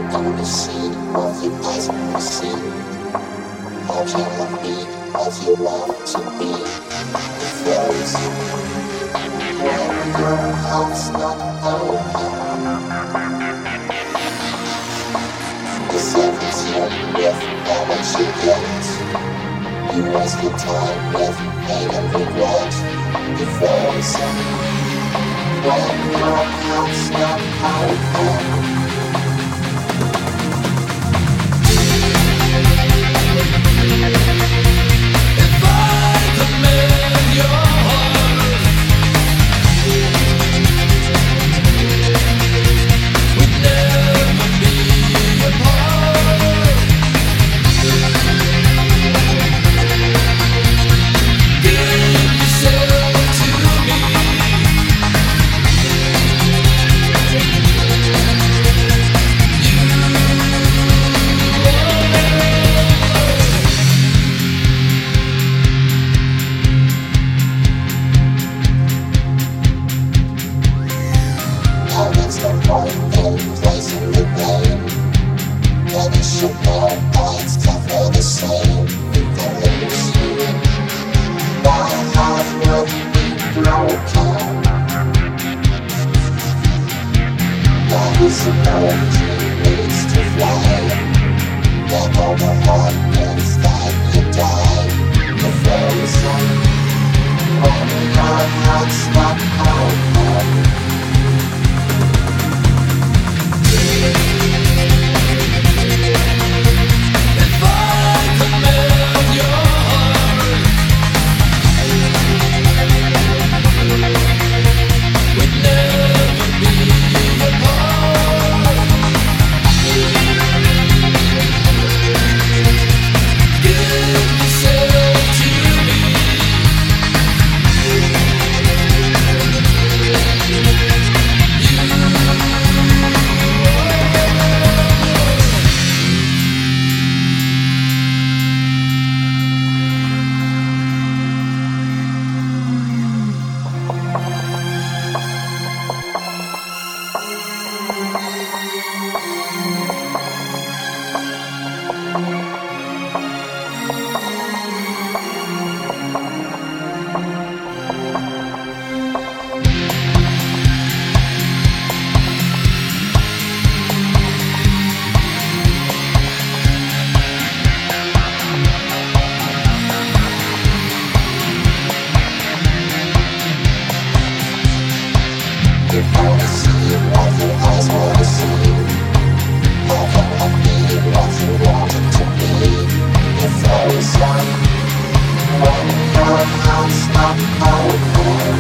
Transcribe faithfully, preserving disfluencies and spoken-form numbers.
On the sea, of your eyes on the sea. How can I be what you want to be? It flows when your heart's not open. The seven's here with what you get. You waste your time with pain and regret. It flows when your heart's not open. If I command your heart, we'd never be apart. Give yourself to me. When your heart's not open.